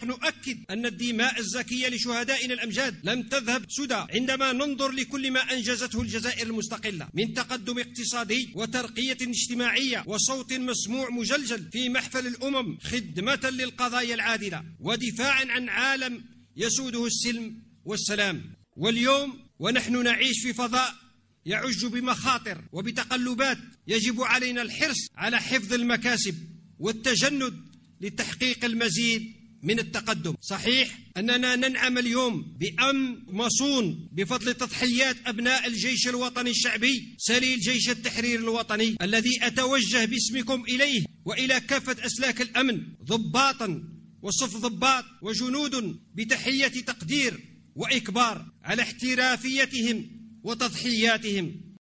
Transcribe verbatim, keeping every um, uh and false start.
نؤكد أن الدماء الزكية لشهدائنا الأمجاد لم تذهب سدى عندما ننظر لكل ما أنجزته الجزائر المستقلة من تقدم اقتصادي وترقية اجتماعية وصوت مسموع مجلجل في محفل الأمم، خدمة للقضايا العادلة ودفاعا عن عالم يسوده السلم والسلام. واليوم ونحن نعيش في فضاء يعج بمخاطر وبتقلبات، يجب علينا الحرص على حفظ المكاسب والتجند لتحقيق المزيد من التقدم. صحيح أننا ننعم اليوم بأمن مصون بفضل تضحيات أبناء الجيش الوطني الشعبي سليل جيش التحرير الوطني، الذي أتوجه باسمكم إليه وإلى كافة أسلاك الأمن ضباطا وصف ضباط وجنود بتحية تقدير وإكبار على احترافيتهم وتضحياتهم.